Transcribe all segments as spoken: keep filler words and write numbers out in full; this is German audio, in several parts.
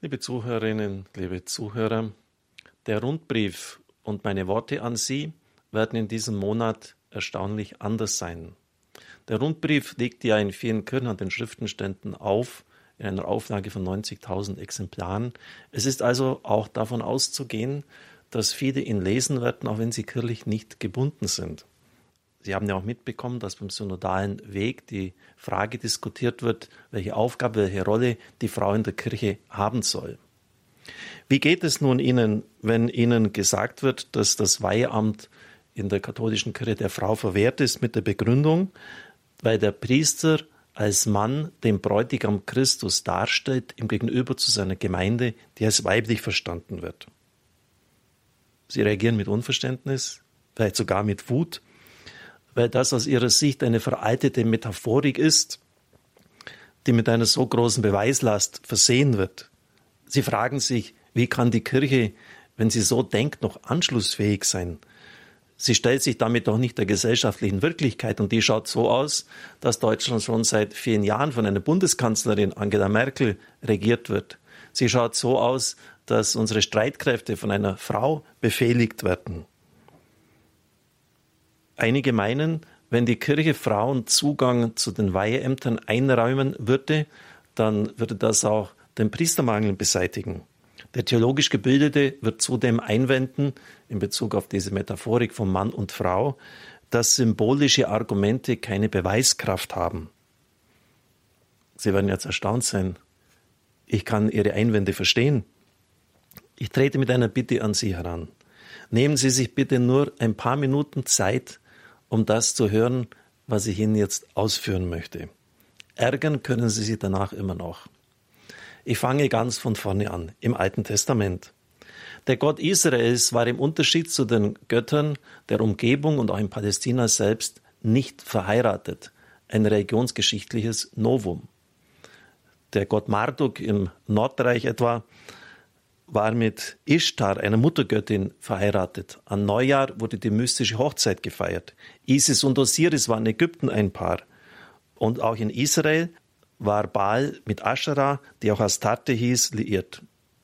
Liebe Zuhörerinnen, liebe Zuhörer, der Rundbrief und meine Worte an Sie werden in diesem Monat erstaunlich anders sein. Der Rundbrief liegt ja in vielen Kirchen an den Schriftenständen auf, in einer Auflage von neunzigtausend Exemplaren. Es ist also auch davon auszugehen, dass viele ihn lesen werden, auch wenn sie kirchlich nicht gebunden sind. Sie haben ja auch mitbekommen, dass beim synodalen Weg die Frage diskutiert wird, welche Aufgabe, welche Rolle die Frau in der Kirche haben soll. Wie geht es nun Ihnen, wenn Ihnen gesagt wird, dass das Weiheamt in der katholischen Kirche der Frau verwehrt ist mit der Begründung, weil der Priester als Mann den Bräutigam Christus darstellt, im Gegenüber zu seiner Gemeinde, die als weiblich verstanden wird? Sie reagieren mit Unverständnis, vielleicht sogar mit Wut, weil das aus ihrer Sicht eine veraltete Metaphorik ist, die mit einer so großen Beweislast versehen wird. Sie fragen sich, wie kann die Kirche, wenn sie so denkt, noch anschlussfähig sein? Sie stellt sich damit doch nicht der gesellschaftlichen Wirklichkeit, und die schaut so aus, dass Deutschland schon seit vielen Jahren von einer Bundeskanzlerin Angela Merkel regiert wird. Sie schaut so aus, dass unsere Streitkräfte von einer Frau befehligt werden. Einige meinen, wenn die Kirche Frauen Zugang zu den Weiheämtern einräumen würde, dann würde das auch den Priestermangel beseitigen. Der theologisch Gebildete wird zudem einwenden, in Bezug auf diese Metaphorik von Mann und Frau, dass symbolische Argumente keine Beweiskraft haben. Sie werden jetzt erstaunt sein. Ich kann Ihre Einwände verstehen. Ich trete mit einer Bitte an Sie heran. Nehmen Sie sich bitte nur ein paar Minuten Zeit, um das zu hören, was ich Ihnen jetzt ausführen möchte. Ärgern können Sie sich danach immer noch. Ich fange ganz von vorne an, im Alten Testament. Der Gott Israels war im Unterschied zu den Göttern der Umgebung und auch in Palästina selbst nicht verheiratet. Ein religionsgeschichtliches Novum. Der Gott Marduk im Nordreich etwa war mit Ishtar, einer Muttergöttin, verheiratet. An Neujahr wurde die mystische Hochzeit gefeiert. Isis und Osiris waren in Ägypten ein Paar. Und auch in Israel war Baal mit Aschera, die auch Astarte hieß, liiert.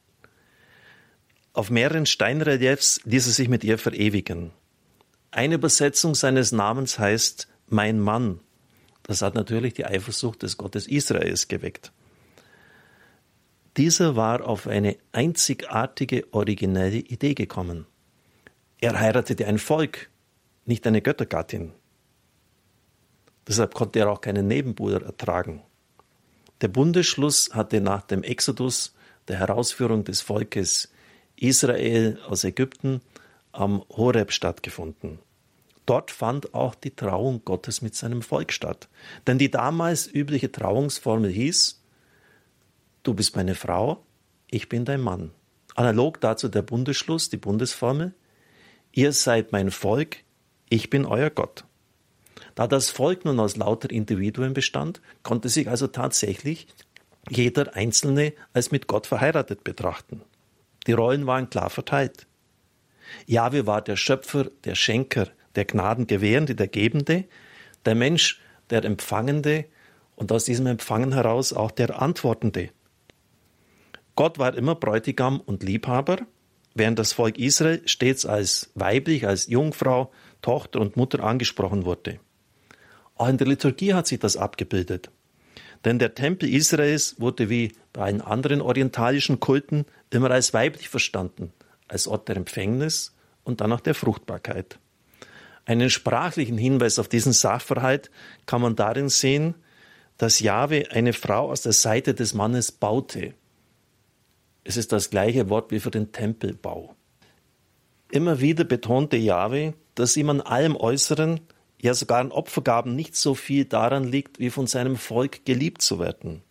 Auf mehreren Steinreliefs ließ er sich mit ihr verewigen. Eine Übersetzung seines Namens heißt mein Mann. Das hat natürlich die Eifersucht des Gottes Israels geweckt. Dieser war auf eine einzigartige, originelle Idee gekommen. Er heiratete ein Volk, nicht eine Göttergattin. Deshalb konnte er auch keinen Nebenbuhler ertragen. Der Bundesschluss hatte nach dem Exodus, der Herausführung des Volkes Israel aus Ägypten, am Horeb stattgefunden. Dort fand auch die Trauung Gottes mit seinem Volk statt. Denn die damals übliche Trauungsformel hieß: Du bist meine Frau, ich bin dein Mann. Analog dazu der Bundesschluss, die Bundesformel: Ihr seid mein Volk, ich bin euer Gott. Da das Volk nun aus lauter Individuen bestand, konnte sich also tatsächlich jeder Einzelne als mit Gott verheiratet betrachten. Die Rollen waren klar verteilt. Jahwe war der Schöpfer, der Schenker, der Gnadengewährende, der Gebende, der Mensch, der Empfangende und aus diesem Empfangen heraus auch der Antwortende. Gott war immer Bräutigam und Liebhaber, während das Volk Israel stets als weiblich, als Jungfrau, Tochter und Mutter angesprochen wurde. Auch in der Liturgie hat sich das abgebildet. Denn der Tempel Israels wurde wie bei allen anderen orientalischen Kulten immer als weiblich verstanden, als Ort der Empfängnis und dann auch der Fruchtbarkeit. Einen sprachlichen Hinweis auf diesen Sachverhalt kann man darin sehen, dass Jahwe eine Frau aus der Seite des Mannes baute. Es ist das gleiche Wort wie für den Tempelbau. Immer wieder betonte Jahwe, dass ihm an allem Äußeren, ja sogar an Opfergaben, nicht so viel daran liegt, wie von seinem Volk geliebt zu werden.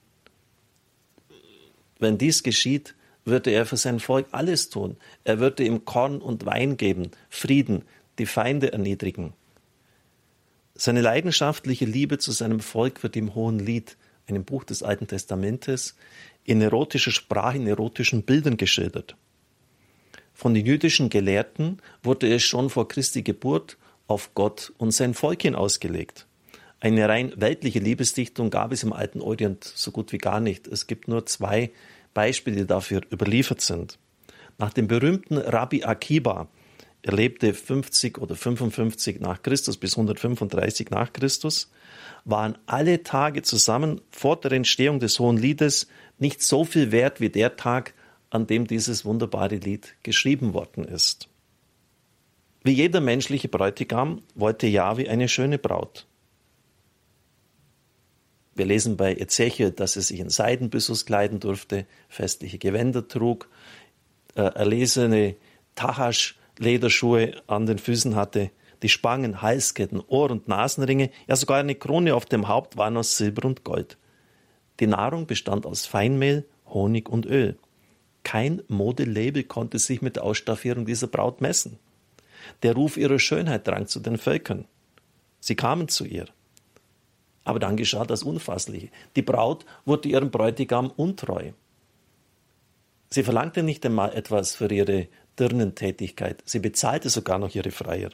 Wenn dies geschieht, würde er für sein Volk alles tun. Er würde ihm Korn und Wein geben, Frieden, die Feinde erniedrigen. Seine leidenschaftliche Liebe zu seinem Volk wird im Hohen Lied, einem Buch des Alten Testamentes, in erotischer Sprache, in erotischen Bildern geschildert. Von den jüdischen Gelehrten wurde es schon vor Christi Geburt auf Gott und sein Volk hin ausgelegt. Eine rein weltliche Liebesdichtung gab es im alten Orient so gut wie gar nicht. Es gibt nur zwei Beispiele, die dafür überliefert sind. Nach dem berühmten Rabbi Akiba, er lebte fünfzig oder fünfundfünfzig nach Christus bis hundertfünfunddreißig nach Christus, waren alle Tage zusammen vor der Entstehung des Hohen Liedes nicht so viel wert wie der Tag, an dem dieses wunderbare Lied geschrieben worden ist. Wie jeder menschliche Bräutigam wollte Jahwe eine schöne Braut. Wir lesen bei Ezechiel, dass er sich in Seidenbyssus kleiden durfte, festliche Gewänder trug, äh, erlesene Tahasch-Lederschuhe an den Füßen hatte, die Spangen, Halsketten, Ohr- und Nasenringe, ja sogar eine Krone auf dem Haupt waren aus Silber und Gold. Die Nahrung bestand aus Feinmehl, Honig und Öl. Kein Modelabel konnte sich mit der Ausstaffierung dieser Braut messen. Der Ruf ihrer Schönheit drang zu den Völkern. Sie kamen zu ihr. Aber dann geschah das Unfassliche. Die Braut wurde ihrem Bräutigam untreu. Sie verlangte nicht einmal etwas für ihre Dirnentätigkeit. Sie bezahlte sogar noch ihre Freier.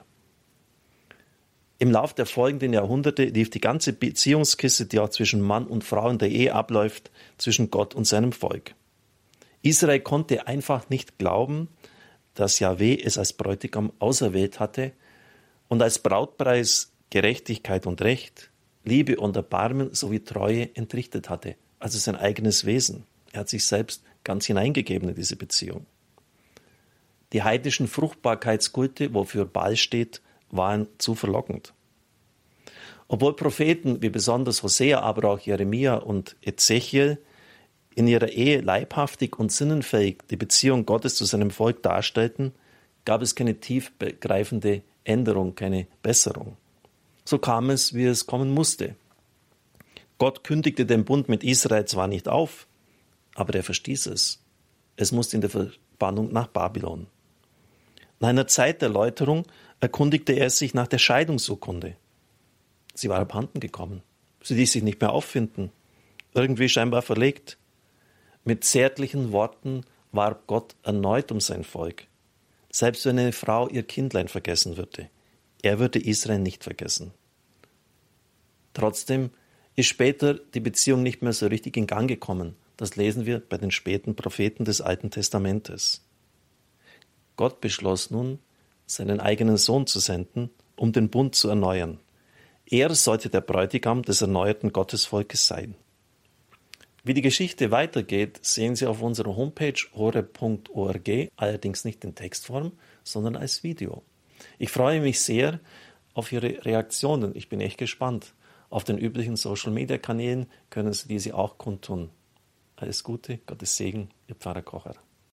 Im Lauf der folgenden Jahrhunderte lief die ganze Beziehungskiste, die auch zwischen Mann und Frau in der Ehe abläuft, zwischen Gott und seinem Volk. Israel konnte einfach nicht glauben, dass Jahwe es als Bräutigam auserwählt hatte und als Brautpreis Gerechtigkeit und Recht, Liebe und Erbarmen sowie Treue entrichtet hatte, also sein eigenes Wesen. Er hat sich selbst ganz hineingegeben in diese Beziehung. Die heidnischen Fruchtbarkeitskulte, wofür Baal steht, waren zu verlockend. Obwohl Propheten wie besonders Hosea, aber auch Jeremia und Ezechiel in ihrer Ehe leibhaftig und sinnenfähig die Beziehung Gottes zu seinem Volk darstellten, gab es keine tiefgreifende Änderung, keine Besserung. So kam es, wie es kommen musste. Gott kündigte den Bund mit Israel zwar nicht auf, aber er verstieß es. Es musste in der Verbannung nach Babylon. Nach einer Zeit der Läuterung erkundigte er sich nach der Scheidungsurkunde. Sie war abhanden gekommen. Sie ließ sich nicht mehr auffinden. Irgendwie scheinbar verlegt. Mit zärtlichen Worten warb Gott erneut um sein Volk. Selbst wenn eine Frau ihr Kindlein vergessen würde, er würde Israel nicht vergessen. Trotzdem ist später die Beziehung nicht mehr so richtig in Gang gekommen. Das lesen wir bei den späten Propheten des Alten Testamentes. Gott beschloss nun, seinen eigenen Sohn zu senden, um den Bund zu erneuern. Er sollte der Bräutigam des erneuerten Gottesvolkes sein. Wie die Geschichte weitergeht, sehen Sie auf unserer Homepage horeb punkt org, allerdings nicht in Textform, sondern als Video. Ich freue mich sehr auf Ihre Reaktionen. Ich bin echt gespannt. Auf den üblichen Social-Media-Kanälen können Sie diese auch kundtun. Alles Gute, Gottes Segen, Ihr Pfarrer Kocher.